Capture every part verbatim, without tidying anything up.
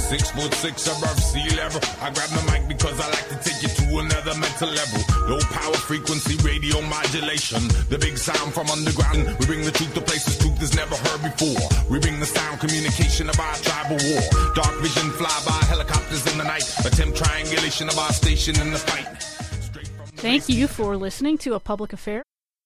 Six foot six above sea level. I grab the mic because I like to take you to another mental level. Low power frequency radio modulation. The big sound from underground. We bring the truth to places truth is never heard before. We bring the sound communication of our tribal war. Dark vision fly by helicopters in the night. Attempt triangulation of our station in the fight. Thank you for listening to A Public Affair.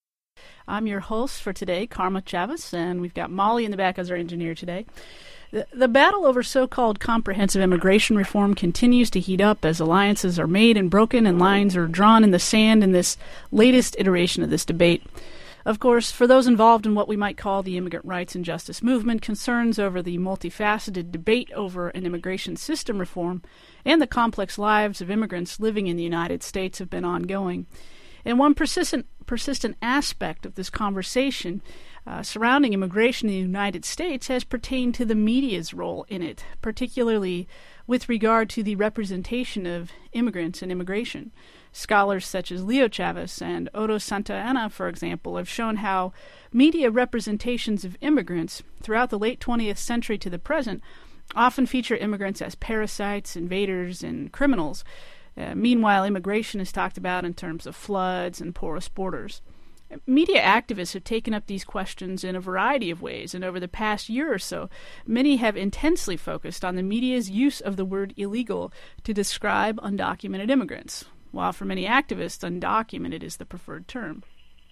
I'm your host for today, Karma Chavez, and we've got Molly in the back as our engineer today. The, the battle over so-called comprehensive immigration reform continues to heat up as alliances are made and broken and lines are drawn in the sand in this latest iteration of this debate. Of course, for those involved in what we might call the immigrant rights and justice movement, concerns over the multifaceted debate over an immigration system reform and the complex lives of immigrants living in the United States have been ongoing. And one persistent persistent aspect of this conversation uh, surrounding immigration in the United States has pertained to the media's role in it, particularly with regard to the representation of immigrants and immigration. Scholars such as Leo Chavez and Otto Santa Anna, for example, have shown how media representations of immigrants throughout the late twentieth century to the present often feature immigrants as parasites, invaders, and criminals. Uh, meanwhile, immigration is talked about in terms of floods and porous borders. Media activists have taken up these questions in a variety of ways, and over the past year or so, many have intensely focused on the media's use of the word illegal to describe undocumented immigrants, while for many activists, undocumented is the preferred term.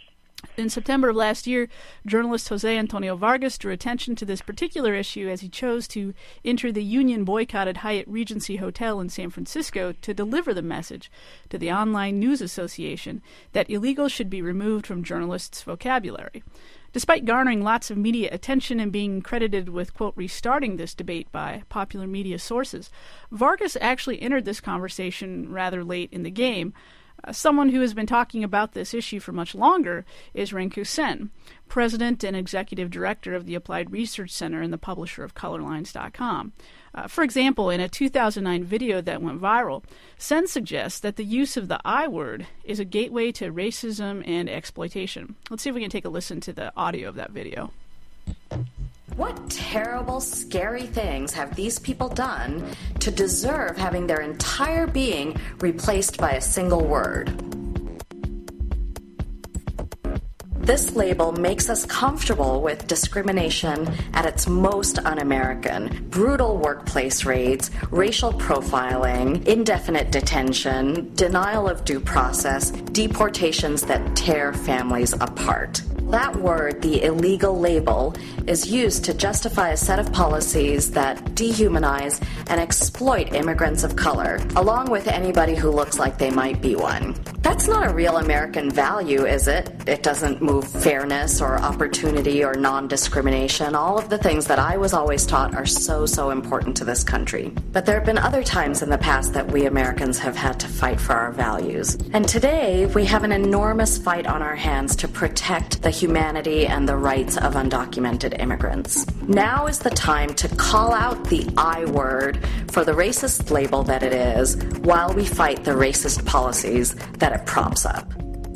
In September of last year, journalist Jose Antonio Vargas drew attention to this particular issue as he chose to enter the union-boycotted Hyatt Regency Hotel in San Francisco to deliver the message to the Online News Association that illegal should be removed from journalists' vocabulary. Despite garnering lots of media attention and being credited with, quote, restarting this debate by popular media sources, Vargas actually entered this conversation rather late in the game. Uh, someone who has been talking about this issue for much longer is Rinku Sen, president and executive director of the Applied Research Center and the publisher of Colorlines dot com. Uh, for example, in a two thousand nine video that went viral, Sen suggests that the use of the I word is a gateway to racism and exploitation. Let's see if we can take a listen to the audio of that video. What terrible, scary things have these people done to deserve having their entire being replaced by a single word? This label makes us comfortable with discrimination at its most un-American. Brutal workplace raids, racial profiling, indefinite detention, denial of due process, deportations that tear families apart. That word, the illegal label, is used to justify a set of policies that dehumanize and exploit immigrants of color, along with anybody who looks like they might be one. That's not a real American value, is it? It doesn't move fairness or opportunity or non-discrimination, all of the things that I was always taught are so, so important to this country. But there have been other times in the past that we Americans have had to fight for our values. And today, we have an enormous fight on our hands to protect the humanity and the rights of undocumented immigrants. Now is the time to call out the I word for the racist label that it is, while we fight the racist policies that it props up.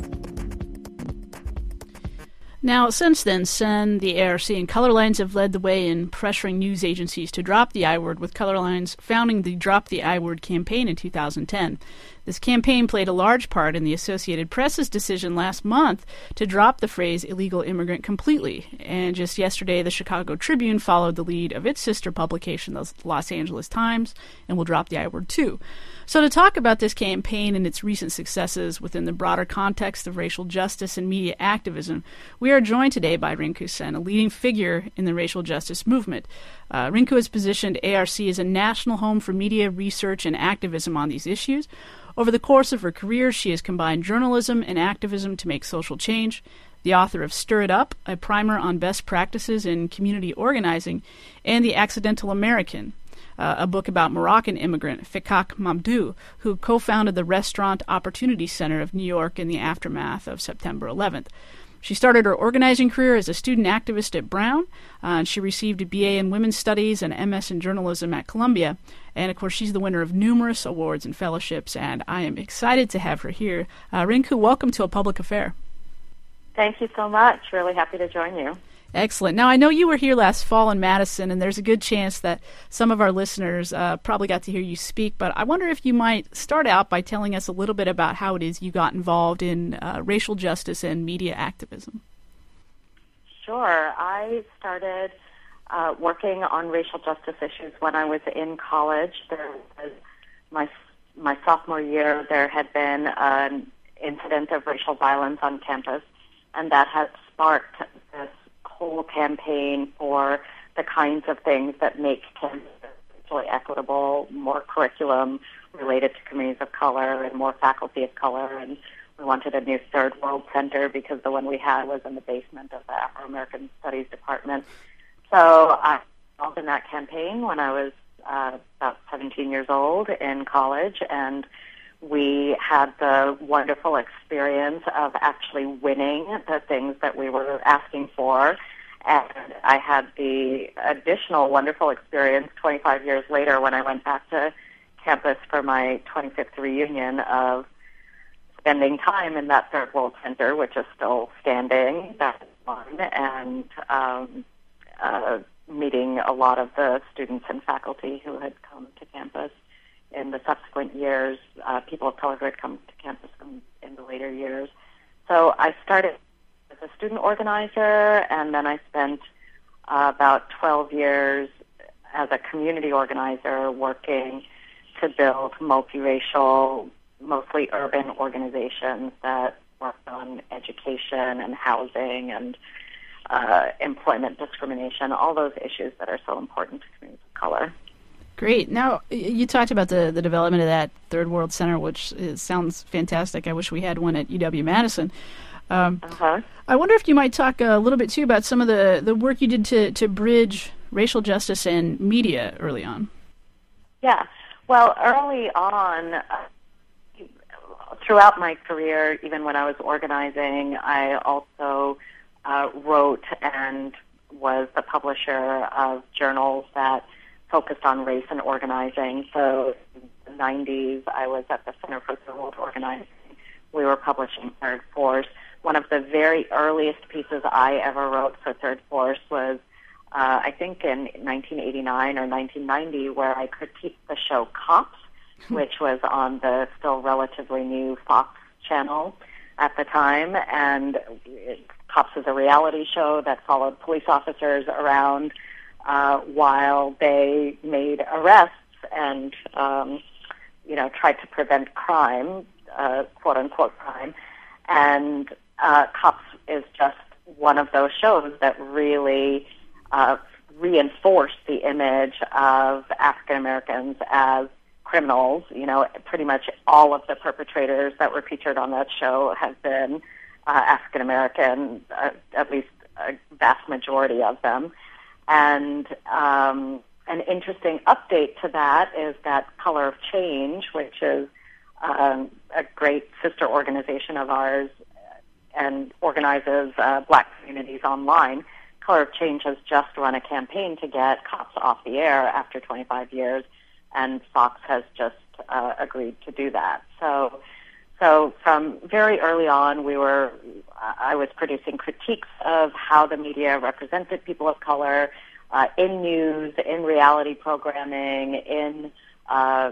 Now, since then, Sen, the A R C, and Colorlines have led the way in pressuring news agencies to drop the I word, with Colorlines founding the Drop the I Word campaign in two thousand ten. This campaign played a large part in the Associated Press's decision last month to drop the phrase illegal immigrant completely. And just yesterday, the Chicago Tribune followed the lead of its sister publication, the Los Angeles Times, and will drop the I word too. So to talk about this campaign and its recent successes within the broader context of racial justice and media activism, we are joined today by Rinku Sen, a leading figure in the racial justice movement. Uh, Rinku has positioned A R C as a national home for media research and activism on these issues. Over the course of her career, she has combined journalism and activism to make social change. The author of Stir It Up, a primer on best practices in community organizing, and The Accidental American, uh, a book about Moroccan immigrant Fikak Mamdou, who co-founded the Restaurant Opportunity Center of New York in the aftermath of September eleventh. She started her organizing career as a student activist at Brown, uh, and she received a B A in Women's Studies and M S in Journalism at Columbia. And, of course, she's the winner of numerous awards and fellowships, and I am excited to have her here. Uh, Rinku, welcome to A Public Affair. Thank you so much. Really happy to join you. Excellent. Now, I know you were here last fall in Madison, and there's a good chance that some of our listeners uh, probably got to hear you speak, but I wonder if you might start out by telling us a little bit about how it is you got involved in uh, racial justice and media activism. Sure. I started uh, working on racial justice issues when I was in college. There was my, my sophomore year, there had been an incident of racial violence on campus, and that had sparked this whole campaign for the kinds of things that make campus racially equitable, more curriculum related to communities of color and more faculty of color. And we wanted a new third world center because the one we had was in the basement of the Afro-American Studies Department. So I was involved in that campaign when I was uh, about seventeen years old in college, and we had the wonderful experience of actually winning the things that we were asking for. And I had the additional wonderful experience twenty-five years later when I went back to campus for my twenty-fifth reunion of spending time in that Third World Center, which is still standing. That was fun. And um, uh, meeting a lot of the students and faculty who had come to campus in the subsequent years, uh, people of color who had come to campus in, in the later years. So I started as a student organizer, and then I spent uh, about twelve years as a community organizer working to build multiracial, mostly urban organizations that worked on education and housing and uh, employment discrimination, all those issues that are so important to communities of color. Great. Now, you talked about the, the development of that Third World Center, which is, sounds fantastic. I wish we had one at U W-Madison. Um, uh-huh. I wonder if you might talk a little bit, too, about some of the, the work you did to, to bridge racial justice and media early on. Yeah. Well, early on, uh, throughout my career, even when I was organizing, I also uh, wrote and was the publisher of journals that focused on race and organizing. So in the nineties, I was at the Center for Third World Organizing. We were publishing Third Force. One of the very earliest pieces I ever wrote for Third Force was, uh, I think, in nineteen eighty-nine or nineteen ninety, where I critiqued the show Cops, which was on the still relatively new Fox channel at the time. And it, Cops is a reality show that followed police officers around Uh, while they made arrests and, um, you know, tried to prevent crime, uh, quote-unquote crime. And uh, Cops is just one of those shows that really uh, reinforced the image of African Americans as criminals. You know, pretty much all of the perpetrators that were featured on that show have been uh, African American, uh, at least a vast majority of them. And um, an interesting update to that is that Color of Change, which is um, a great sister organization of ours and organizes uh, black communities online. Color of Change has just run a campaign to get Cops off the air after twenty-five years, and Fox has just uh, agreed to do that. So, so from very early on, we were I was producing critiques of how the media represented people of color uh, in news, in reality programming, in uh,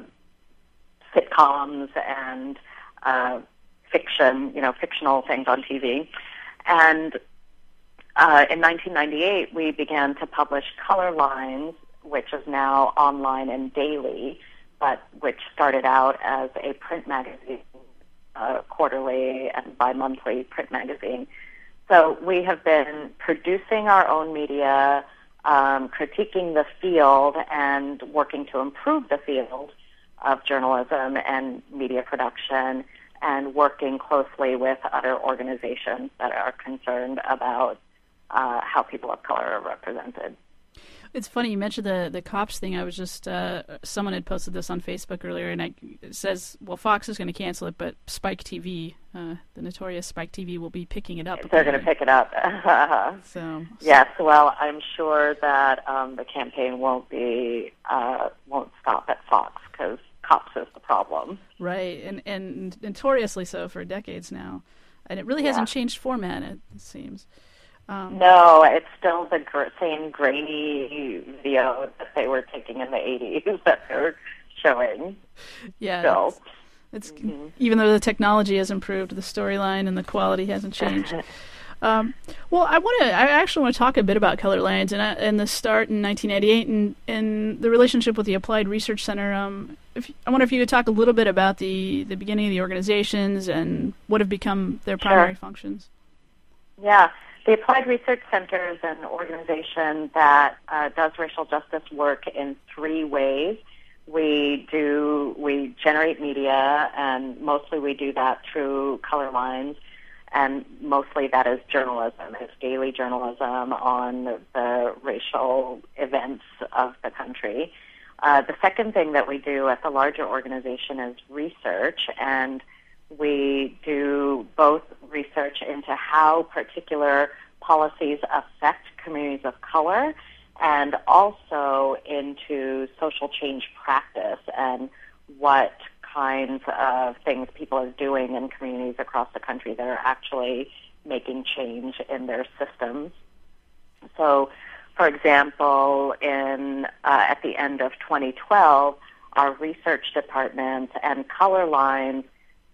sitcoms and uh, fiction, you know, fictional things on T V. And uh, in nineteen ninety-eight, we began to publish Color Lines, which is now online and daily, but which started out as a print magazine. Uh, quarterly and bi-monthly print magazine. So we have been producing our own media, um, critiquing the field, and working to improve the field of journalism and media production, and working closely with other organizations that are concerned about uh, how people of color are represented. It's funny you mentioned the the Cops thing. I was just uh, someone had posted this on Facebook earlier, and I, it says, "Well, Fox is going to cancel it, but Spike T V, uh, the notorious Spike T V, will be picking it up." They're going to pick it up. so yes, well, I'm sure that um, the campaign won't be uh, won't stop at Fox because Cops is the problem. Right, and and notoriously so for decades now, and it really yeah. hasn't changed format. It seems. Um, no, it's still the gr- same grainy video that they were taking in the eighties that they're showing. Yeah, still. It's, it's mm-hmm. Even though the technology has improved, the storyline and the quality hasn't changed. Um, well, I want to. I actually want to talk a bit about Color Lines and, uh, and the start in nineteen eighty-eight and, and the relationship with the Applied Research Center. Um, if, I wonder if you could talk a little bit about the, the beginning of the organizations and what have become their primary sure. functions. Yeah, the Applied Research Center is an organization that uh, does racial justice work in three ways. We do we generate media, and mostly we do that through Color Lines. And mostly that is journalism. It's daily journalism on the racial events of the country. Uh, the second thing that we do at the larger organization is research, and we do both research into how particular policies affect communities of color and also into social change practice and what kinds of things people are doing in communities across the country that are actually making change in their systems. So, for example, in uh, at the end of twenty twelve, our research department and Color Lines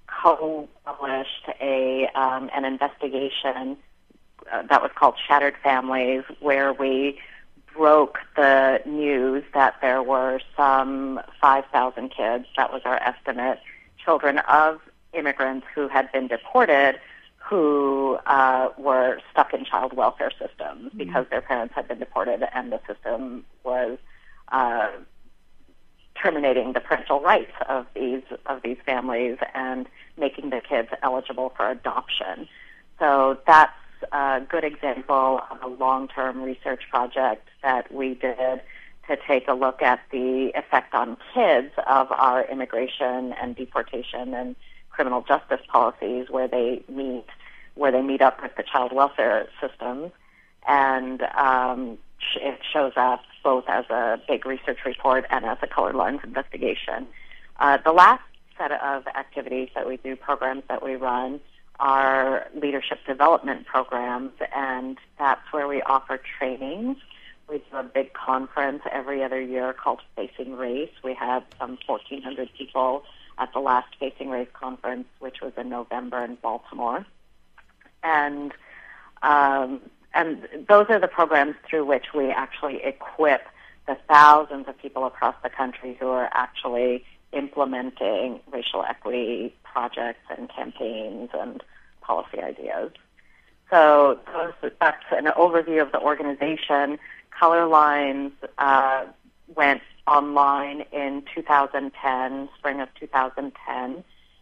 co-published a um, an investigation uh, that was called Shattered Families, where we broke the news that there were some five thousand kids, that was our estimate, children of immigrants who had been deported who uh, were stuck in child welfare systems mm-hmm. because their parents had been deported and the system was uh, terminating the parental rights of these of these families and making the kids eligible for adoption. So that's a good example of a long-term research project that we did to take a look at the effect on kids of our immigration and deportation and criminal justice policies where they meet where they meet up with the child welfare systems. And um, it shows up both as a big research report and as a Color Lines investigation. Uh, the last set of activities that we do, programs that we run, are leadership development programs, and that's where we offer trainings. We do a big conference every other year called Facing Race. We had some fourteen hundred people at the last Facing Race conference, which was in November in Baltimore. And um, and those are the programs through which we actually equip the thousands of people across the country who are actually implementing racial equity projects and campaigns and policy ideas. So those, that's an overview of the organization. Color Lines uh, went online in two thousand ten, spring of two thousand ten,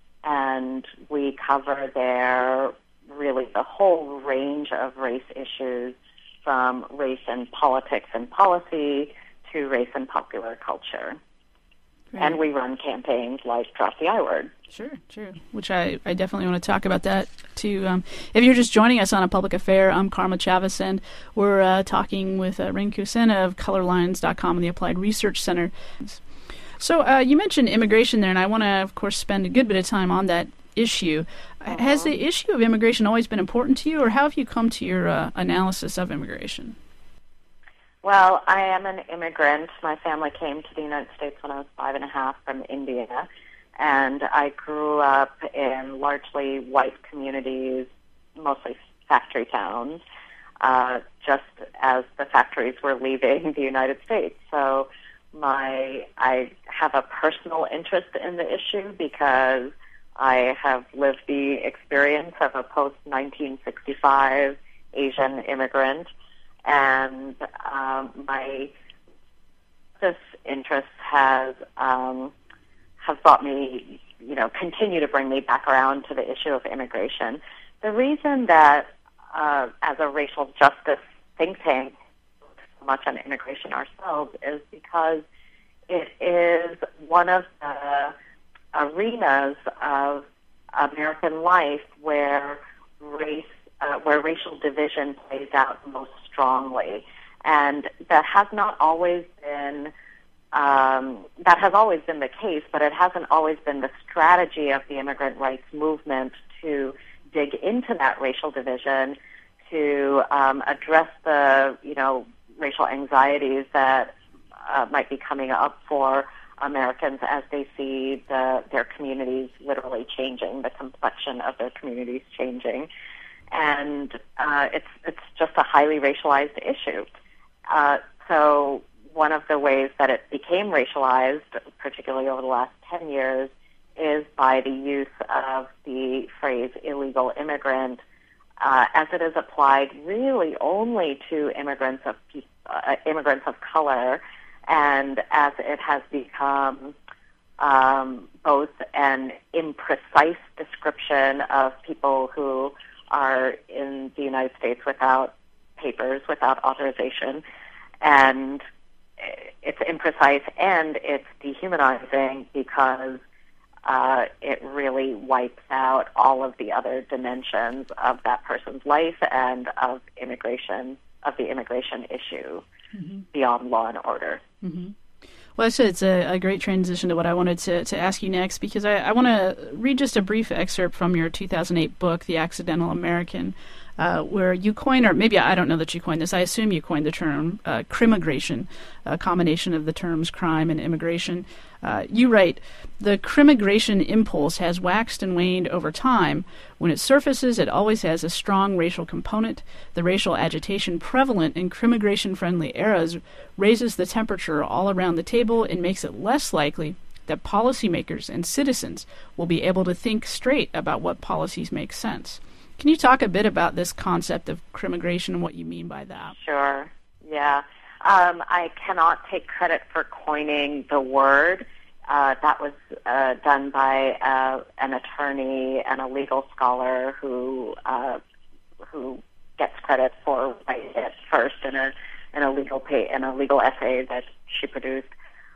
and we cover there really the whole range of race issues, from race and politics and policy to race and popular culture. Great. And we run campaigns like Drop the I Word. Sure, sure. Which I, I definitely want to talk about that too. Um, if you're just joining us on A Public Affair, I'm Karma Chavez, and we're uh, talking with uh, Rinku Sen of color lines dot com and the Applied Research Center. So uh, you mentioned immigration there, and I want to, of course, spend a good bit of time on that issue. Uh-huh. Has the issue of immigration always been important to you, or how have you come to your uh, analysis of immigration? Well, I am an immigrant. My family came to the United States when I was five and a half from India, and I grew up in largely white communities, mostly factory towns, uh, just as the factories were leaving the United States. So my I have a personal interest in the issue because I have lived the experience of a post nineteen sixty-five Asian immigrant, and um, my this interest has um, has brought me, you know, continue to bring me back around to the issue of immigration. The reason that, uh, as a racial justice think tank, so much on immigration ourselves is because it is one of the arenas of American life where race, uh, where racial division plays out most strongly, and that has not always been um, that has always been the case, but it hasn't always been the strategy of the immigrant rights movement to dig into that racial division, to um, address the, you know, racial anxieties that uh, might be coming up for Americans as they see the, their communities literally changing, the complexion of their communities changing. And uh, it's it's just a highly racialized issue. Uh, so one of the ways that it became racialized, particularly over the last ten years, is by the use of the phrase illegal immigrant, uh, as it is applied really only to immigrants of uh, immigrants of color, and as it has become um, both an imprecise description of people who are in the United States without papers, without authorization, and it's imprecise and it's dehumanizing because uh, it really wipes out all of the other dimensions of that person's life and of immigration, of the immigration issue mm-hmm. beyond law and order. Mm-hmm. Well, actually, it's a, a great transition to what I wanted to, to ask you next, because I, I want to read just a brief excerpt from your two thousand eight book, The Accidental American, uh, where you coined, or maybe I don't know that you coined this, I assume you coined the term uh, crimigration, a combination of the terms crime and immigration. Uh, you write, the crimigration impulse has waxed and waned over time. When it surfaces, it always has a strong racial component. The racial agitation prevalent in crimigration-friendly eras raises the temperature all around the table and makes it less likely that policymakers and citizens will be able to think straight about what policies make sense. Can you talk a bit about this concept of crimigration and what you mean by that? Sure, yeah. Um, I cannot take credit for coining the word. Uh, that was uh, done by uh, an attorney and a legal scholar who uh, who gets credit for writing it first in a in a legal pay, in a legal essay that she produced.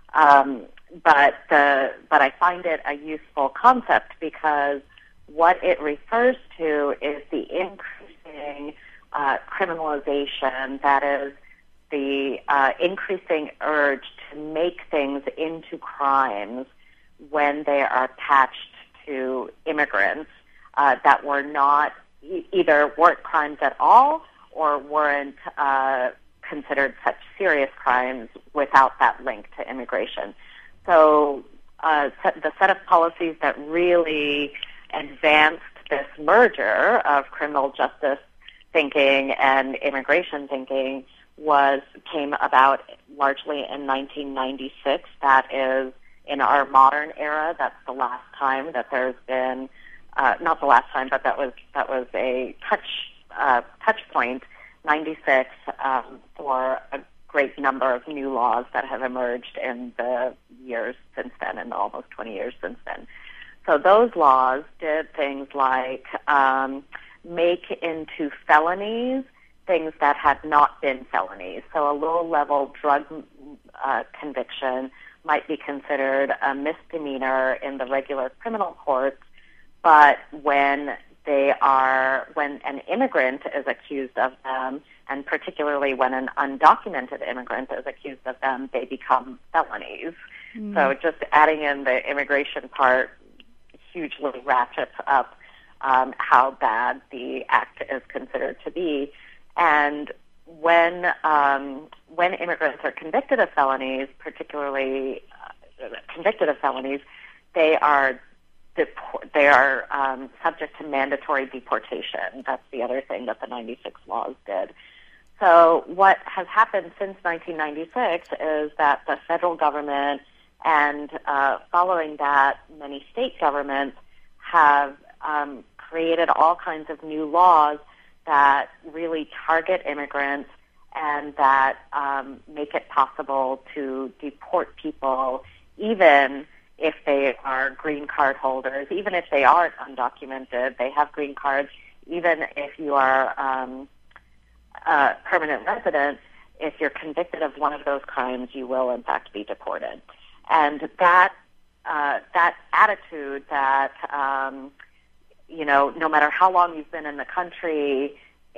Um, but the but I find it a useful concept because what it refers to is the increasing uh, criminalization, that is, the uh, increasing urge to make things into crimes when they are attached to immigrants uh, that were not, e- either weren't crimes at all or weren't uh, considered such serious crimes without that link to immigration. So uh, the set of policies that really advanced this merger of criminal justice thinking and immigration thinking was came about largely in nineteen ninety-six. That is, in our modern era, that's the last time that there's been, uh, not the last time, but that was that was a touch uh, touch point, ninety-six, um, for a great number of new laws that have emerged in the years since then, in almost twenty years since then. So those laws did things like um, make into felonies things that had not been felonies. So a low-level drug uh, conviction might be considered a misdemeanor in the regular criminal courts, but when they are, when an immigrant is accused of them, and particularly when an undocumented immigrant is accused of them, they become felonies. Mm. So just adding in the immigration part hugely ratchets up um, how bad the act is considered to be. And when um, when immigrants are convicted of felonies, particularly uh, convicted of felonies, they are deport- they are um, subject to mandatory deportation. That's the other thing that the ninety-six laws did. So what has happened since nineteen ninety-six is that the federal government and uh, following that, many state governments have um, created all kinds of new laws that really target immigrants and that um, make it possible to deport people even if they are green card holders, even if they aren't undocumented, they have green cards, even if you are um, a permanent resident, if you're convicted of one of those crimes, you will in fact be deported. And that uh, that attitude that um, you know, no matter how long you've been in the country,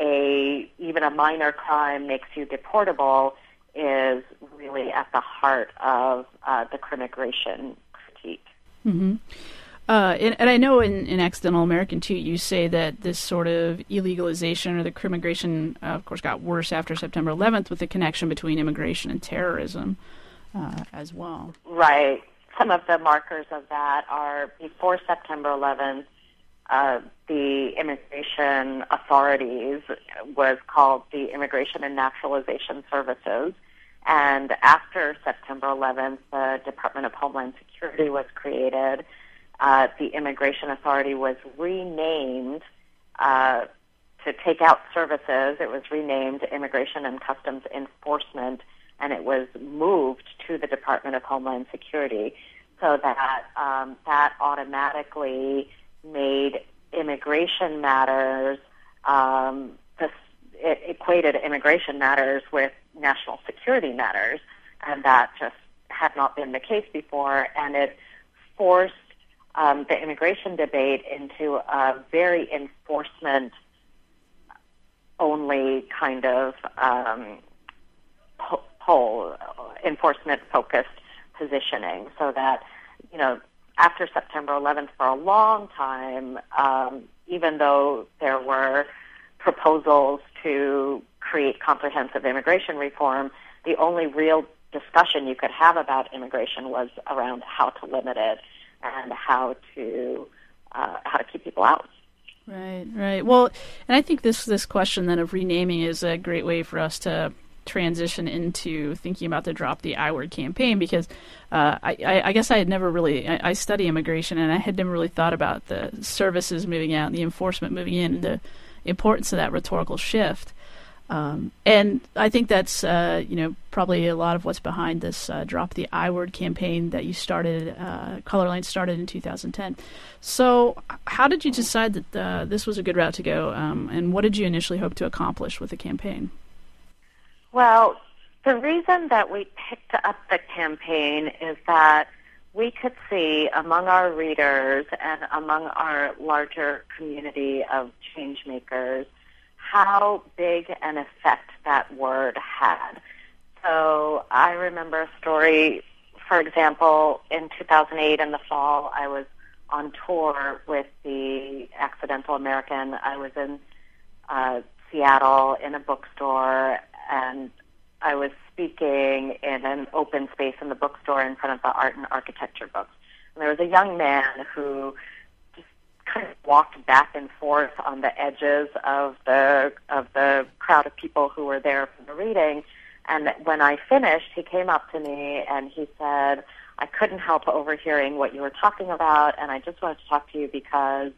a even a minor crime makes you deportable is really at the heart of uh, the crimigration critique. Mm-hmm. Uh, and, and I know in, in Accidental American, too, you say that this sort of illegalization or the crimmigration, uh, of course, got worse after September eleventh with the connection between immigration and terrorism uh, as well. Right. Some of the markers of that are before September eleventh, uh, the immigration authorities was called the Immigration and Naturalization Services. And after September eleventh, the Department of Homeland Security was created. Uh, the Immigration Authority was renamed uh, to take out services. It was renamed Immigration and Customs Enforcement, and it was moved to the Department of Homeland Security, so that um, that automatically made immigration matters, um, this, it equated immigration matters with national security matters, and that just had not been the case before, and it forced Um, the immigration debate into a very enforcement-only kind of um, po- pole, enforcement-focused positioning, so that, you know, after September eleventh, for a long time, um, even though there were proposals to create comprehensive immigration reform, the only real discussion you could have about immigration was around how to limit it and how to uh, how to keep people out. Right, right. Well, and I think this this question then of renaming is a great way for us to transition into thinking about the Drop the I-Word campaign, because uh, I, I, I guess I had never really, I, I study immigration, and I had never really thought about the services moving out and the enforcement moving in, and the importance of that rhetorical shift. Um, and I think that's, uh, you know, probably a lot of what's behind this uh, Drop the I-Word campaign that you started, uh, Colorline started in two thousand ten. So how did you decide that uh, this was a good route to go, um, and what did you initially hope to accomplish with the campaign? Well, the reason that we picked up the campaign is that we could see among our readers and among our larger community of change makers how big an effect that word had. So I remember a story, for example, in two thousand eight in the fall, I was on tour with the Accidental American. I was in uh, Seattle in a bookstore, and I was speaking in an open space in the bookstore in front of the art and architecture books. And there was a young man who kind of walked back and forth on the edges of the of the crowd of people who were there for the reading. And when I finished, he came up to me and he said, "I couldn't help overhearing what you were talking about, and I just wanted to talk to you because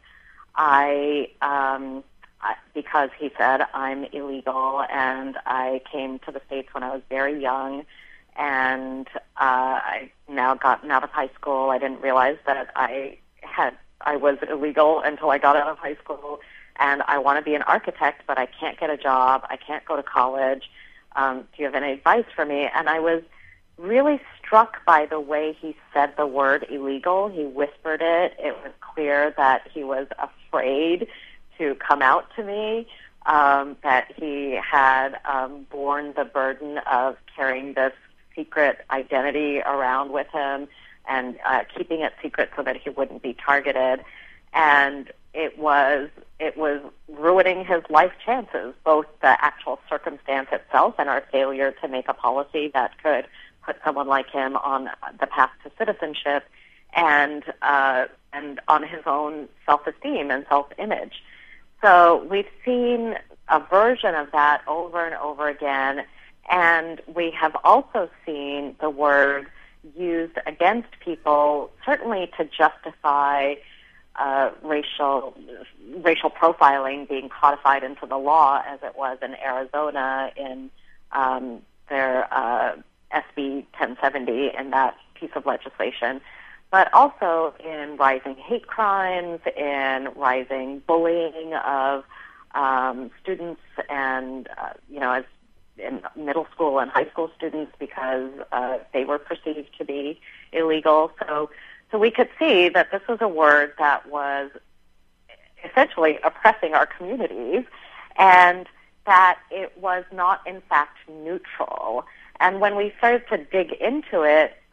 I, um, I because he said I'm illegal, and I came to the States when I was very young, and uh, I now gotten out of high school. I didn't realize that I had." I was illegal until I got out of high school, and I want to be an architect, but I can't get a job. I can't go to college. Um, do you have any advice for me?" And I was really struck by the way he said the word illegal. He whispered it. It was clear that he was afraid to come out to me, um, that he had um, borne the burden of carrying this secret identity around with him, and uh, keeping it secret so that he wouldn't be targeted. And it was it was ruining his life chances, both the actual circumstance itself and our failure to make a policy that could put someone like him on the path to citizenship, and uh, and on his own self-esteem and self-image. So we've seen a version of that over and over again, and we have also seen the word used against people, certainly to justify uh, racial racial profiling being codified into the law, as it was in Arizona in um, their uh, S B ten seventy, in that piece of legislation, but also in rising hate crimes, in rising bullying of um, students and, uh, you know, as in middle school and high school students, because uh, they were perceived to be illegal. So, so we could see that this was a word that was essentially oppressing our communities, and that it was not, in fact, neutral. And when we started to dig into it,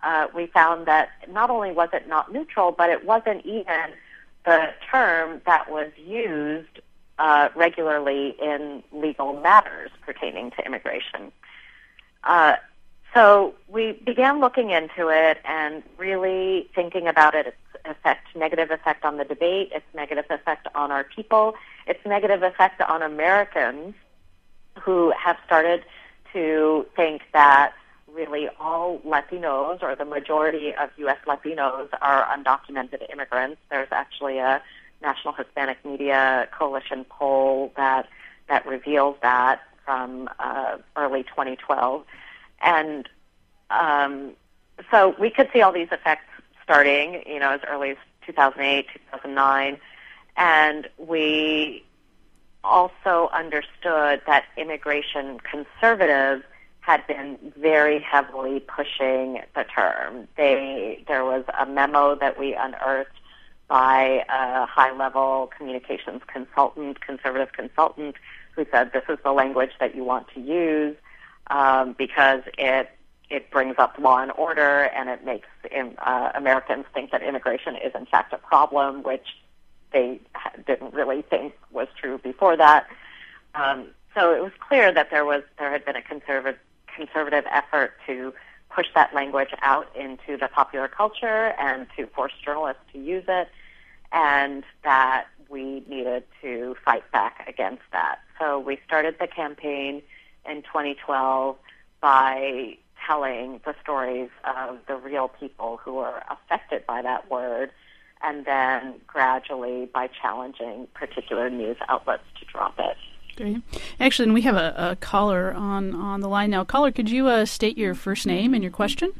uh, we found that not only was it not neutral, but it wasn't even the term that was used uh, regularly in legal matters pertaining to immigration. Uh, so we began looking into it and really thinking about it, its effect, negative effect on the debate, its negative effect on our people, its negative effect on Americans who have started to think that really all Latinos, or the majority of U S Latinos, are undocumented immigrants. There's actually a National Hispanic Media Coalition poll that that reveals that from uh, early twenty twelve. And um, so we could see all these effects starting, you know, as early as two thousand eight, two thousand nine. And we also understood that immigration conservatives had been very heavily pushing the term. They, there was a memo that we unearthed by a high-level communications consultant, conservative consultant, who said this is the language that you want to use um, because it it brings up law and order and it makes uh, Americans think that immigration is in fact a problem, which they didn't really think was true before that. Um, so it was clear that there was there had been a conservative conservative effort to push that language out into the popular culture and to force journalists to use it, and that we needed to fight back against that. So we started the campaign in twenty twelve by telling the stories of the real people who were affected by that word, and then gradually by challenging particular news outlets to drop it. Great. Actually, and we have a, a caller on, on the line now. Caller, could you uh, state your first name and your question?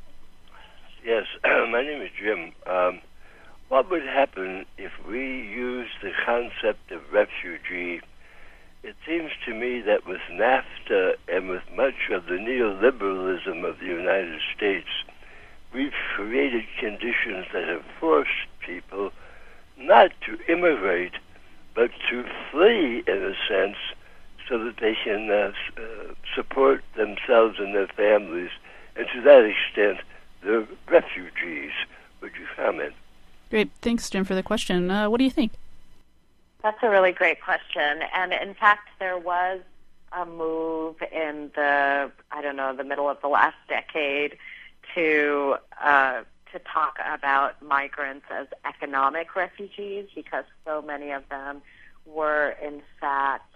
Yes, my name is Jim. Um, what would happen if we used the concept of refugee? It seems to me that with NAFTA and with much of the neoliberalism of the United States, we've created conditions that have forced people not to immigrate, but to flee, in a sense, so that they can uh, uh, support themselves and their families. And to that extent, they're refugees. Would you comment? Great. Thanks, Jim, for the question. Uh, what do you think? That's a really great question. And in fact, there was a move in the, I don't know, the middle of the last decade to uh, to talk about migrants as economic refugees, because so many of them were in fact,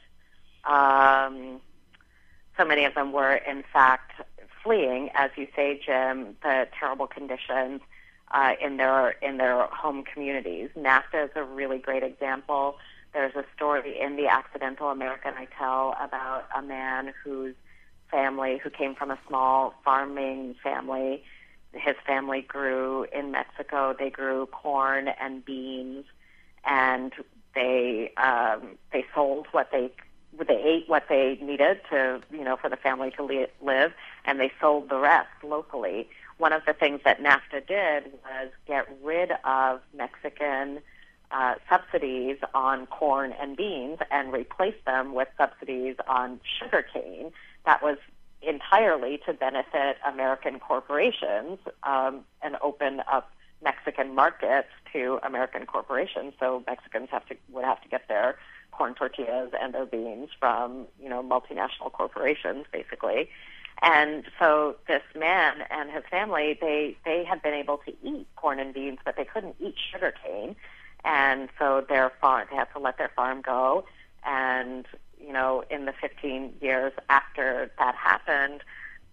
um, so many of them were in fact fleeing, as you say, Jim, the terrible conditions uh, in their in their home communities. NAFTA is a really great example. There's a story in The Accidental American I Tell about a man whose family, who came from a small farming family. His family grew in Mexico. They grew corn and beans, and they um, they sold what they they ate what they needed to, you know, for the family to li- live, and they sold the rest locally. One of the things that NAFTA did was get rid of Mexican uh, subsidies on corn and beans and replace them with subsidies on sugarcane. That was entirely to benefit American corporations um, and open up Mexican markets to American corporations. So Mexicans have to would have to get their corn tortillas and their beans from, you know, multinational corporations, basically. And so this man and his family, they they had been able to eat corn and beans, but they couldn't eat sugarcane, and so their farm they had to let their farm go. And you know, in the fifteen years after that happened,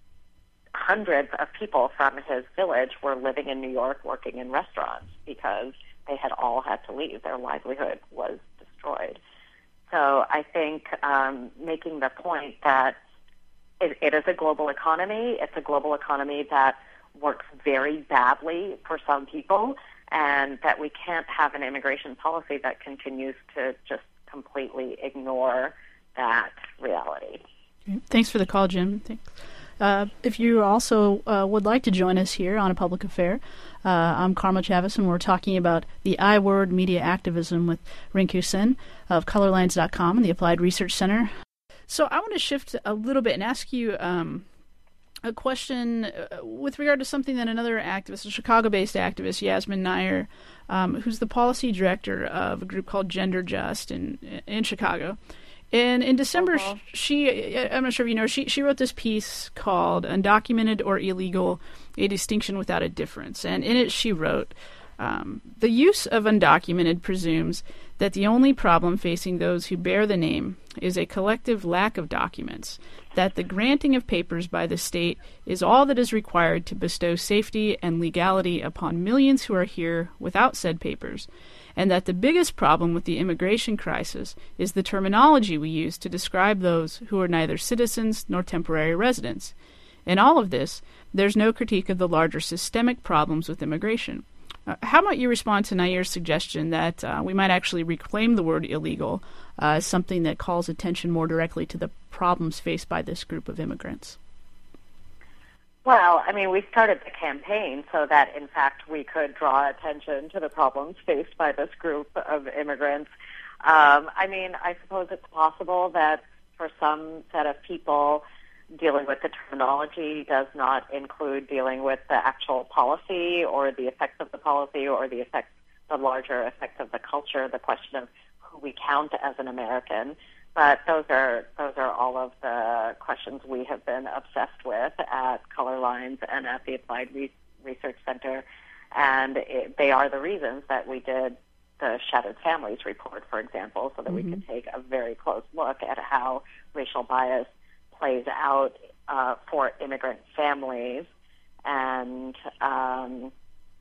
hundreds of people from his village were living in New York working in restaurants because they had all had to leave. Their livelihood was destroyed. So I think um, making the point that it, it is a global economy. It's a global economy that works very badly for some people, and that we can't have an immigration policy that continues to just completely ignore that reality. Thanks for the call, Jim. Thanks. Uh, if you also uh, would like to join us here on A Public Affair, uh, I'm Karma Chavez, and we're talking about the I-Word media activism with Rinku Sen of colorlines dot com and the Applied Research Center. So I want to shift a little bit and ask you, um, a question uh, with regard to something that another activist, a Chicago-based activist, Yasmin Nair, um, who's the policy director of a group called Gender Just in in Chicago. And in December, uh-huh. she, I'm not sure if you know, she, she wrote this piece called Undocumented or Illegal, A Distinction Without a Difference. And in it she wrote, um, the use of undocumented presumes that the only problem facing those who bear the name is a collective lack of documents, that the granting of papers by the state is all that is required to bestow safety and legality upon millions who are here without said papers, and that the biggest problem with the immigration crisis is the terminology we use to describe those who are neither citizens nor temporary residents. In all of this, there's no critique of the larger systemic problems with immigration. Uh, how might you respond to Nair's suggestion that uh, we might actually reclaim the word illegal uh, as something that calls attention more directly to the problems faced by this group of immigrants? Well, I mean, we started the campaign so that, in fact, we could draw attention to the problems faced by this group of immigrants. Um, I mean, I suppose it's possible that for some set of people, dealing with the terminology does not include dealing with the actual policy or the effects of the policy or the effects, the larger effects of the culture, the question of who we count as an American. But those are those are all of the questions we have been obsessed with at Color Lines and at the Applied Re- Research Center, and it, they are the reasons that we did the Shattered Families report, for example, so that mm-hmm. we could take a very close look at how racial bias plays out uh, for immigrant families and um,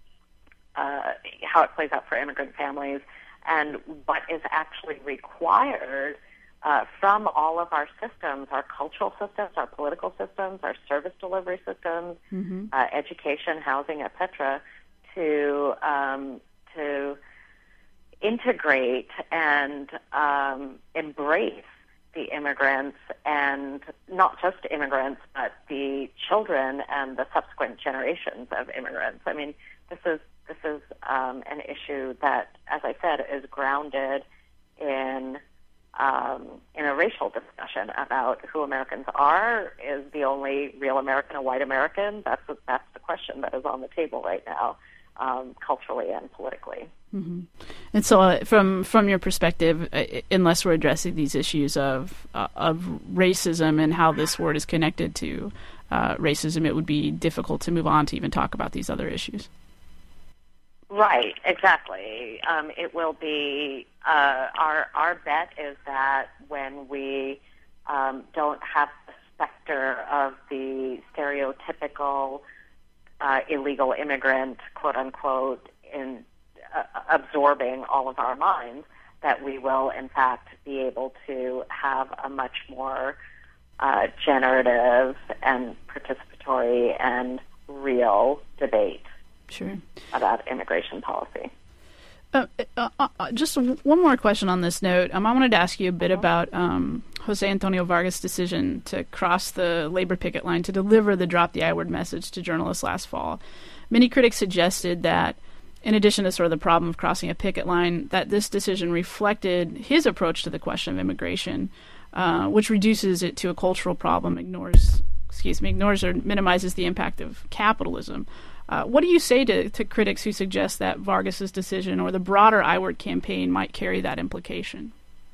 uh, how it plays out for immigrant families and what is actually required Uh, from all of our systems, our cultural systems, our political systems, our service delivery systems, mm-hmm. uh, education, housing, et cetera, to um, to integrate and um, embrace the immigrants, and not just immigrants, but the children and the subsequent generations of immigrants. I mean, this is this is um, an issue that, as I said, is grounded in Um, in a racial discussion about who Americans are. Is the only real American a white American? That's a, that's the question that is on the table right now, um, culturally and politically. Mm-hmm. And so, uh, from from your perspective, uh, unless we're addressing these issues of uh, of racism and how this word is connected to uh, racism, it would be difficult to move on to even talk about these other issues. Right, exactly. Um, it will be, uh, our our bet is that when we um, don't have the specter of the stereotypical uh, illegal immigrant, quote unquote, in uh, absorbing all of our minds, that we will in fact be able to have a much more uh, generative and participatory and real debate. Sure. About immigration policy. Uh, uh, uh, just one more question on this note. Um, I wanted to ask you a bit uh-huh. about um, Jose Antonio Vargas' decision to cross the labor picket line to deliver the Drop the I-Word message to journalists last fall. Many critics suggested that, in addition to sort of the problem of crossing a picket line, that this decision reflected his approach to the question of immigration, uh, which reduces it to a cultural problem, ignores, excuse me, ignores or minimizes the impact of capitalism. Uh, what do you say to, to critics who suggest that Vargas's decision or the broader I-Word campaign might carry that implication?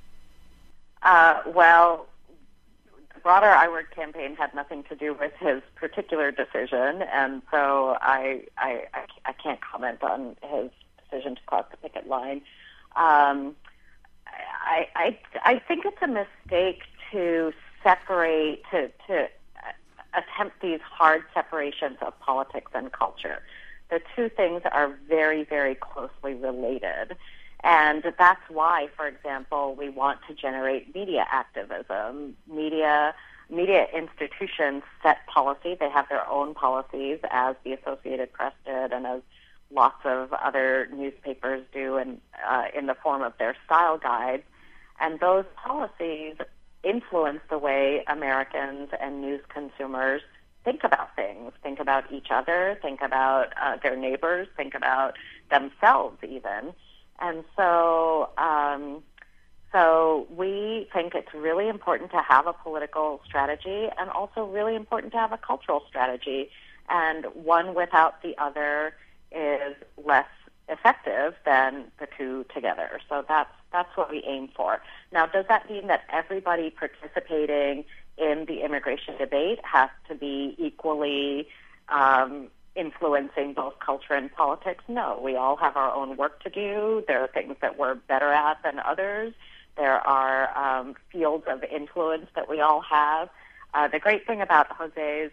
Uh, well, the broader I-Word campaign had nothing to do with his particular decision, and so I, I, I, I can't comment on his decision to cross the picket line. Um, I, I, I think it's a mistake to separate, to, to attempt these hard separations of politics and culture. The two things are very, very closely related. And that's why, for example, we want to generate media activism. Media media institutions set policy. They have their own policies, as the Associated Press did and as lots of other newspapers do in, uh, in the form of their style guides. And those policies influence the way Americans and news consumers think about things, think about each other, think about uh, their neighbors, think about themselves even. And so um, So we think it's really important to have a political strategy and also really important to have a cultural strategy. And one without the other is less effective than the two together. So that's that's what we aim for. Now, does that mean that everybody participating in the immigration debate has to be equally um, influencing both culture and politics? No. We all have our own work to do. There are things that we're better at than others. There are um, fields of influence that we all have. Uh, the great thing about Jose's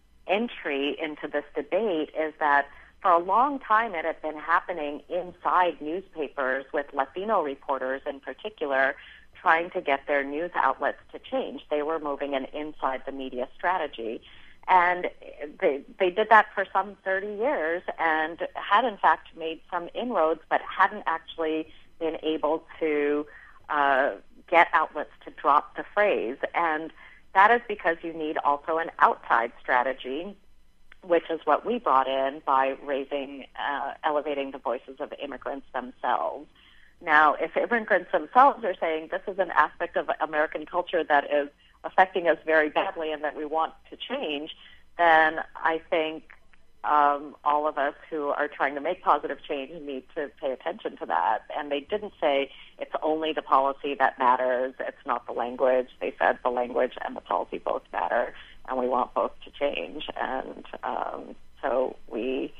entry into this debate is that for a long time it had been happening inside newspapers with Latino reporters in particular trying to get their news outlets to change. They were moving an inside the media strategy. And they, they did that for some thirty years and had in fact made some inroads but hadn't actually been able to uh, get outlets to drop the phrase. And that is because you need also an outside strategy, which is what we brought in by raising, uh, elevating the voices of immigrants themselves. Now, if immigrants themselves are saying this is an aspect of American culture that is affecting us very badly and that we want to change, then I think um, all of us who are trying to make positive change need to pay attention to that. And they didn't say it's only the policy that matters, it's not the language. They said the language and the policy both matter, and we want both to change. And um, so we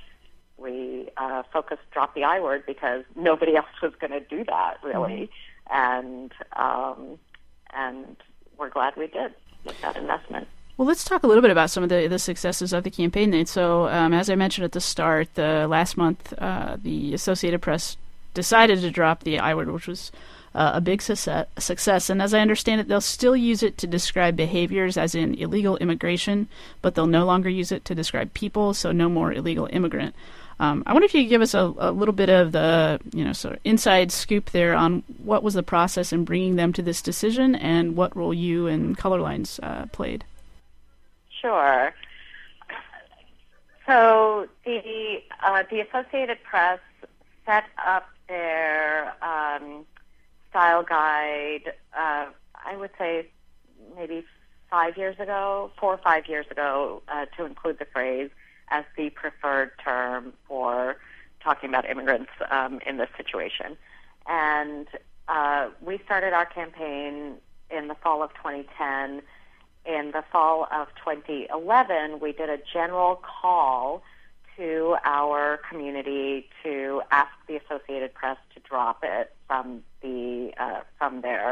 we uh, focused, drop the I word, because nobody else was going to do that, really. Mm-hmm. And um, and we're glad we did with that investment. Well, let's talk a little bit about some of the, the successes of the campaign then. So, um, as I mentioned at the start, the last month, uh, the Associated Press decided to drop the I word, which was uh, a big success, success. And as I understand it, they'll still use it to describe behaviors, as in illegal immigration, but they'll no longer use it to describe people, so no more illegal immigrant. Um, I wonder if you could give us a, a little bit of the, you know, sort of inside scoop there on what was the process in bringing them to this decision and what role you and Colorlines uh, played. Sure. So the uh, the Associated Press set up their um, style guide, uh, I would say maybe five years ago, four or five years ago, uh, to include the phrase as the preferred term for talking about immigrants um, in this situation. And uh, we started our campaign in the fall of twenty ten. In the fall of twenty eleven, we did a general call to our community to ask the Associated Press to drop it from the uh, from their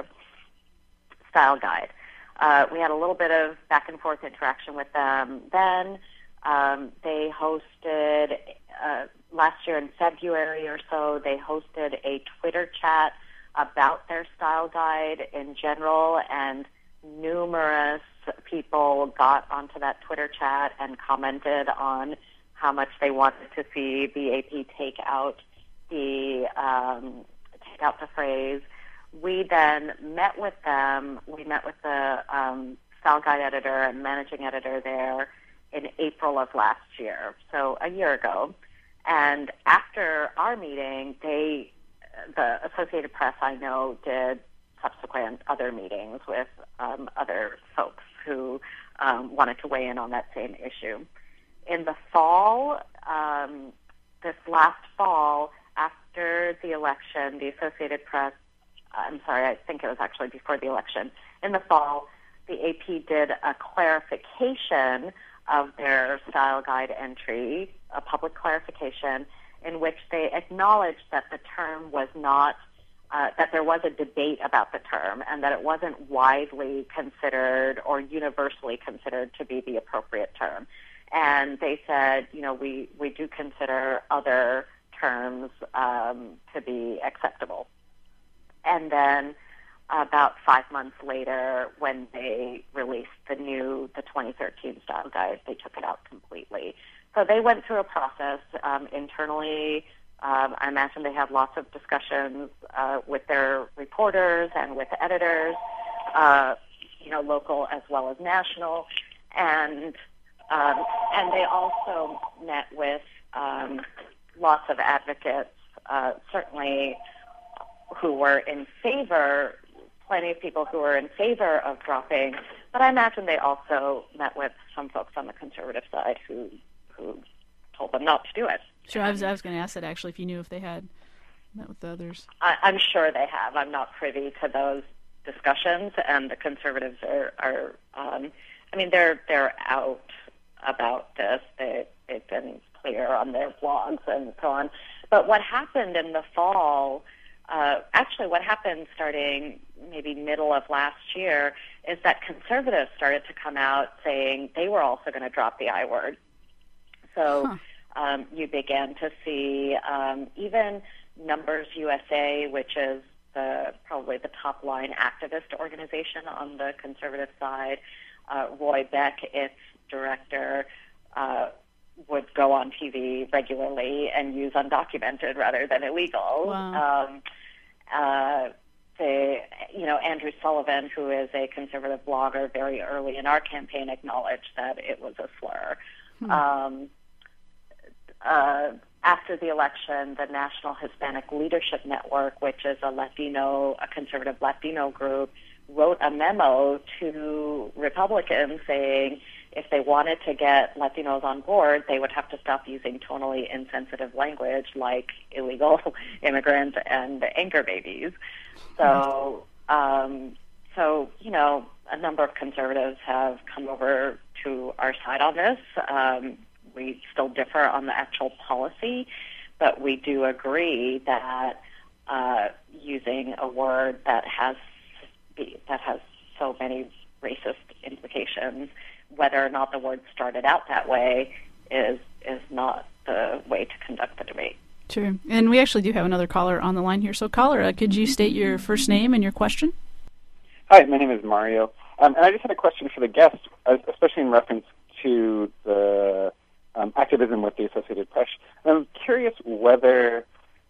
style guide. Uh, we had a little bit of back and forth interaction with them. Then um, they hosted uh, last year in February or so. They hosted a Twitter chat about their style guide in general, and numerous people got onto that Twitter chat and commented on how much they wanted to see the A P take out the um, take out the phrase. We then met with them. We met with the um, style guide editor and managing editor there in April of last year, so a year ago. And after our meeting, they, the Associated Press, I know, did subsequent other meetings with um, other folks who um, wanted to weigh in on that same issue. In the fall, um, this last fall, after the election, the Associated Press, I'm sorry, I think it was actually before the election, in the fall, the A P did a clarification of their style guide entry, a public clarification, in which they acknowledged that the term was not Uh, that there was a debate about the term and that it wasn't widely considered or universally considered to be the appropriate term. And they said, you know, we, we do consider other terms um, to be acceptable. And then about five months later, when they released the new, the twenty thirteen style guide, they took it out completely. So they went through a process um, internally. Um, I imagine they have lots of discussions uh, with their reporters and with editors, uh, you know, local as well as national, and um, and they also met with um, lots of advocates, uh, certainly who were in favor, plenty of people who were in favor of dropping, but I imagine they also met with some folks on the conservative side who who told them not to do it. Sure, I was, I was going to ask that, actually, if you knew if they had met with the others. I, I'm sure they have. I'm not privy to those discussions, and the conservatives are, are um, I mean, they're they're out about this. They, they've been clear on their blogs and so on. But what happened in the fall, uh, actually what happened starting maybe middle of last year, is that conservatives started to come out saying they were also going to drop the I word. So huh. um, you began to see um, even Numbers U S A, which is the, probably the top line activist organization on the conservative side. Uh, Roy Beck, its director, uh, would go on T V regularly and use undocumented rather than illegal. Wow. Um, uh, the, you know, Andrew Sullivan, who is a conservative blogger, very early in our campaign acknowledged that it was a slur. Hmm. Um, uh, after the election, the National Hispanic Leadership Network, which is a Latino, a conservative Latino group, wrote a memo to Republicans saying if they wanted to get Latinos on board, they would have to stop using tonally insensitive language like illegal immigrants and anchor babies. So, um, so you know, a number of conservatives have come over to our side on this. Um, we still differ on the actual policy, but we do agree that uh, using a word that has that has so many racist implications, whether or not the word started out that way, is is not the way to conduct the debate. True. And we actually do have another caller on the line here. So, caller, uh, could you state your first name and your question? Hi, my name is Mario. Um, and I just had a question for the guest, especially in reference to the um, activism with the Associated Press. And I'm curious whether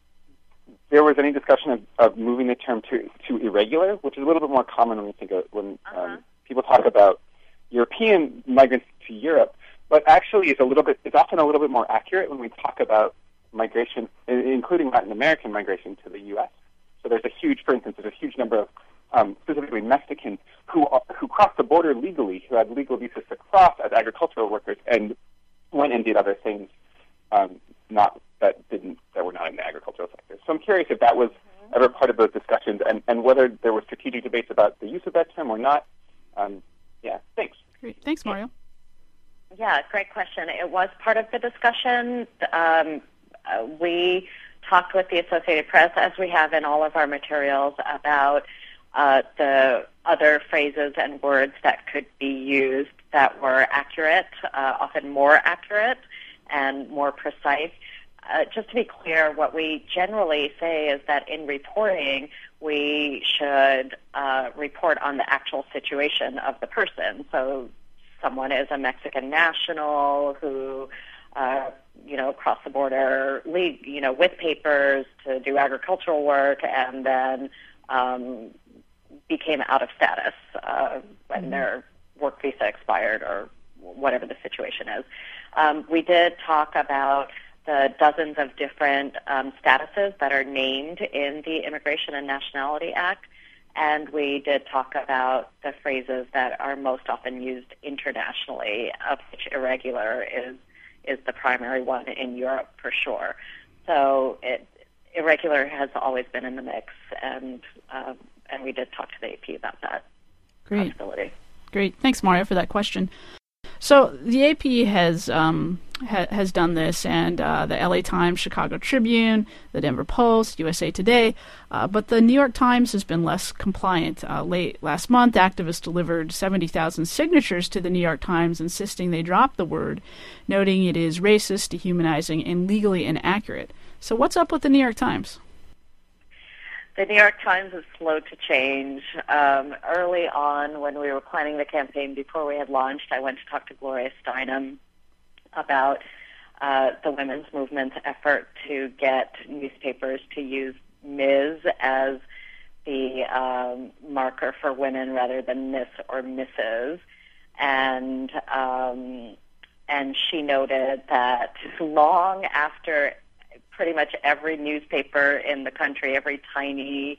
there was any discussion of, of moving the term to, to irregular, which is a little bit more common when we think of when uh-huh. um, people talk about European migrants to Europe, but actually it's a little bit, it's often a little bit more accurate when we talk about migration, including Latin American migration to the U S. So there's a huge, for instance, there's a huge number of um, specifically Mexicans who are, who crossed the border legally, who had legal visas to cross as agricultural workers and went and did other things, um, not that didn't that were not in the agricultural sector. So I'm curious if that was mm-hmm. ever part of those discussions, and, and whether there were strategic debates about the use of that term or not. Um, yeah, thanks. Great. Thanks, Mario. Yeah, great question. It was part of the discussion. Um, uh, we talked with the Associated Press, as we have in all of our materials, about uh, the other phrases and words that could be used that were accurate, uh, often more accurate and more precise. Uh, just to be clear, what we generally say is that in reporting, we should uh, report on the actual situation of the person. So someone is a Mexican national who, uh, you know, crossed the border, lead, you know, with papers to do agricultural work, and then um, became out of status uh, when mm-hmm. their work visa expired or whatever the situation is. Um, we did talk about the dozens of different um, statuses that are named in the Immigration and Nationality Act, and we did talk about the phrases that are most often used internationally, of which irregular is is the primary one in Europe for sure. So it, irregular has always been in the mix, and um, and we did talk to the A P about that Great. possibility. Great. Thanks, Mario, for that question. So the A P has um, ha- has done this, and uh, the L A Times, Chicago Tribune, the Denver Post, U S A Today, uh, but the New York Times has been less compliant. Uh, late last month, activists delivered seventy thousand signatures to the New York Times insisting they drop the word, noting it is racist, dehumanizing, and legally inaccurate. So what's up with the New York Times? The New York Times is slow to change. Um, early on, when we were planning the campaign, before we had launched, I went to talk to Gloria Steinem about uh, the women's movement's effort to get newspapers to use Miz as the um, marker for women rather than Miss or Missus And um, and she noted that long after pretty much every newspaper in the country, every tiny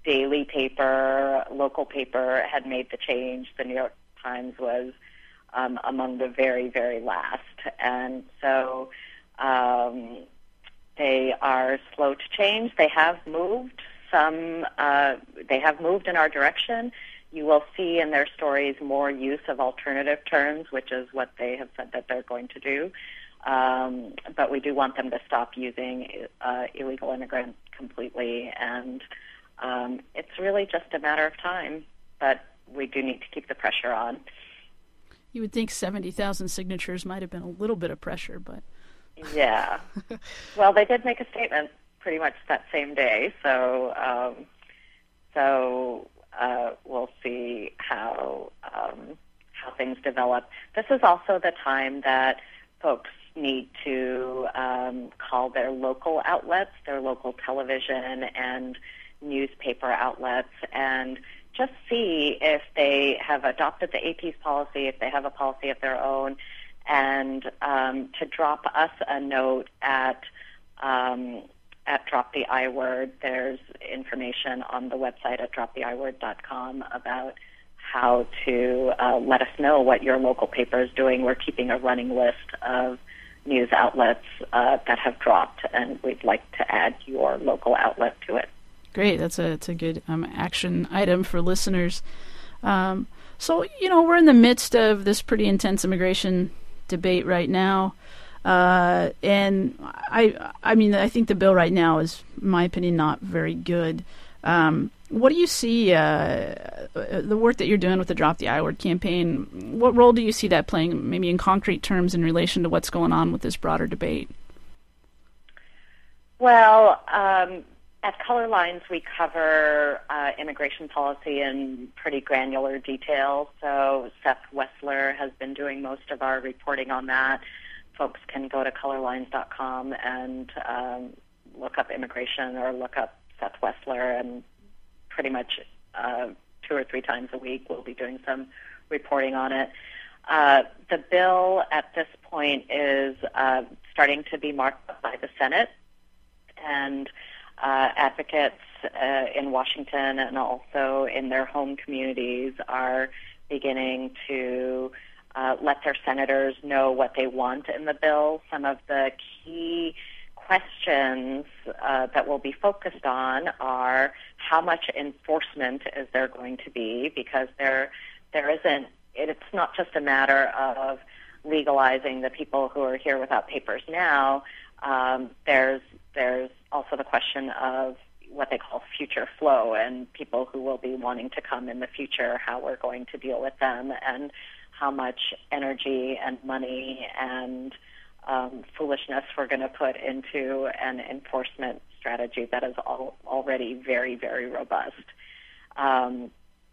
daily paper, local paper had made the change. The New York Times was um, among the very, very last. And so um, they are slow to change. They have moved some, uh, they have moved in our direction. You will see in their stories more use of alternative terms, which is what they have said that they're going to do. Um, but we do want them to stop using uh, illegal immigrant completely, and um, it's really just a matter of time. But we do need to keep the pressure on. You would think seventy thousand signatures might have been a little bit of pressure, but... Yeah. Well, they did make a statement pretty much that same day, so um, so uh, we'll see how um, how things develop. This is also the time that folks need to um, call their local outlets, their local television and newspaper outlets, and just see if they have adopted the A P's policy, if they have a policy of their own, and um, to drop us a note at um, at Drop the I Word. There's information on the website at drop the i word dot com about how to uh, let us know what your local paper is doing. We're keeping a running list of news outlets uh, that have dropped, and we'd like to add your local outlet to it. Great. That's a, that's a good um, action item for listeners. Um, so, you know, we're in the midst of this pretty intense immigration debate right now. Uh, and I I mean, I think the bill right now is, in my opinion, not very good. Um, what do you see, uh, the work that you're doing with the Drop the I Word campaign, what role do you see that playing, maybe in concrete terms, in relation to what's going on with this broader debate? Well, um, at Color Lines, we cover uh, immigration policy in pretty granular detail. So Seth Wessler has been doing most of our reporting on that. Folks can go to color lines dot com and um, look up immigration or look up Seth Wessler, and pretty much uh, two or three times a week we'll be doing some reporting on it. Uh, the bill at this point is uh, starting to be marked up by the Senate, and uh, advocates uh, in Washington and also in their home communities are beginning to uh, let their senators know what they want in the bill. Some of the key questions uh, that we'll be focused on are how much enforcement is there going to be, because there there isn't, it's not just a matter of legalizing the people who are here without papers now. Um, there's there's also the question of what they call future flow, and people who will be wanting to come in the future, how we're going to deal with them, and how much energy and money and um, foolishness we're going to put into an enforcement strategy that is all, already very, very robust. Um,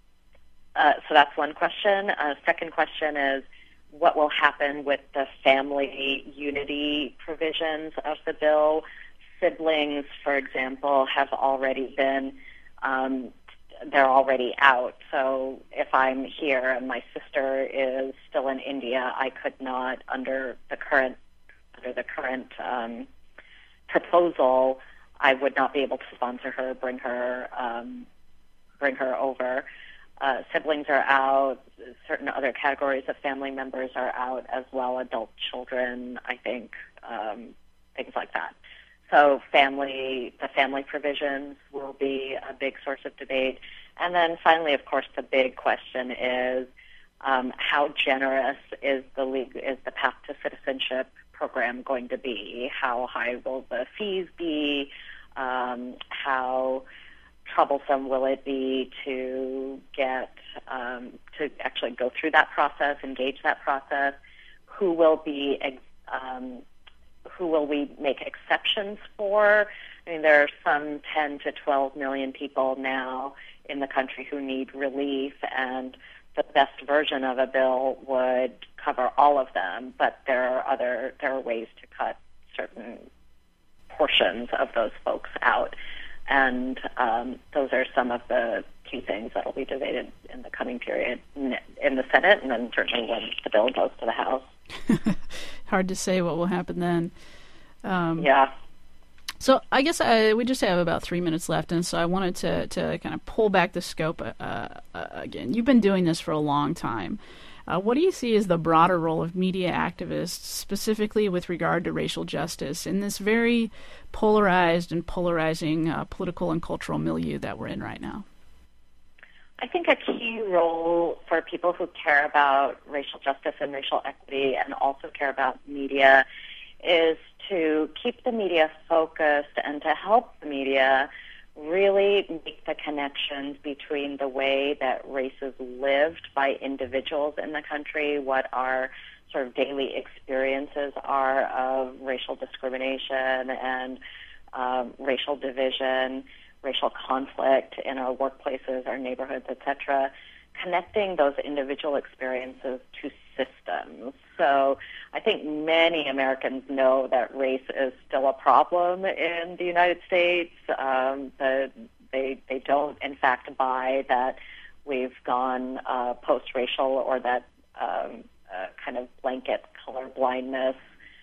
uh, so that's one question. Uh, second question is, what will happen with the family unity provisions of the bill? Siblings, for example, have already been, um, they're already out. So if I'm here and my sister is still in India, I could not, under the current under the current um, proposal, I would not be able to sponsor her, bring her, um, bring her over. Uh, siblings are out. Certain other categories of family members are out as well. Adult children, I think, um, things like that. So family, the family provisions will be a big source of debate. And then finally, of course, the big question is um, how generous is the league, is the Path to Citizenship program going to be? How high will the fees be? Um, how troublesome will it be to get um, to actually go through that process, engage that process? Who will be um, who will we make exceptions for? I mean, there are some ten to twelve million people now in the country who need relief, and the best version of a bill would cover all of them, but there are other there are ways to cut certain portions of those folks out. And um, those are some of the key things that will be debated in the coming period in the Senate, and then certainly when the bill goes to the House. Hard to say what will happen then. Um, yeah. So I guess I, we just have about three minutes left, and so I wanted to, to kind of pull back the scope uh, uh, again. You've been doing this for a long time. Uh, what do you see as the broader role of media activists, specifically with regard to racial justice, in this very polarized and polarizing uh, political and cultural milieu that we're in right now? I think a key role for people who care about racial justice and racial equity and also care about media is to keep the media focused and to help the media really make the connections between the way that race is lived by individuals in the country, what our sort of daily experiences are of racial discrimination and um, racial division, racial conflict in our workplaces, our neighborhoods, et cetera, connecting those individual experiences to systems. So I think many Americans know that race is still a problem in the United States. Um, the, they they don't, in fact, buy that we've gone uh, post-racial or that um, uh, kind of blanket color blindness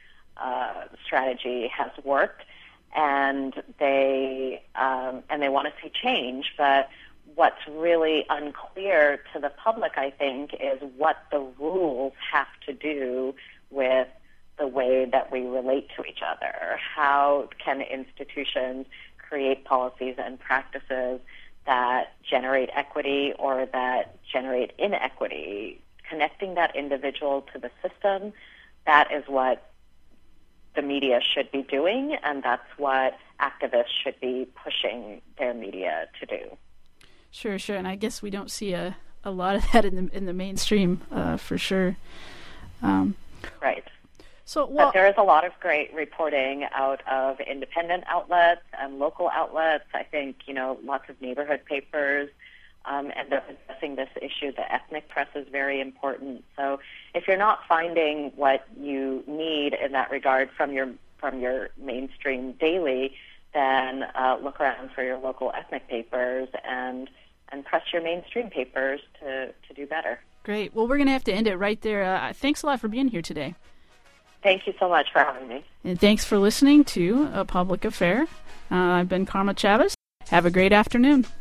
uh, strategy has worked, and they um, and they want to see change, but what's really unclear to the public, I think, is what the rules have to do with the way that we relate to each other. How can institutions create policies and practices that generate equity or that generate inequity? Connecting that individual to the system, that is what the media should be doing, and that's what activists should be pushing their media to do. Sure, sure, and I guess we don't see a, a lot of that in the in the mainstream, uh, for sure. Um, right. So, well, but there is a lot of great reporting out of independent outlets and local outlets. I think, you know, lots of neighborhood papers um, end up addressing this issue. The ethnic press is very important. So if you're not finding what you need in that regard from your from your mainstream daily, then uh, look around for your local ethnic papers and and press your mainstream papers to, to do better. Great. Well, we're going to have to end it right there. Uh, thanks a lot for being here today. Thank you so much for having me. And thanks for listening to A Public Affair. Uh, I've been Karma Chavez. Have a great afternoon.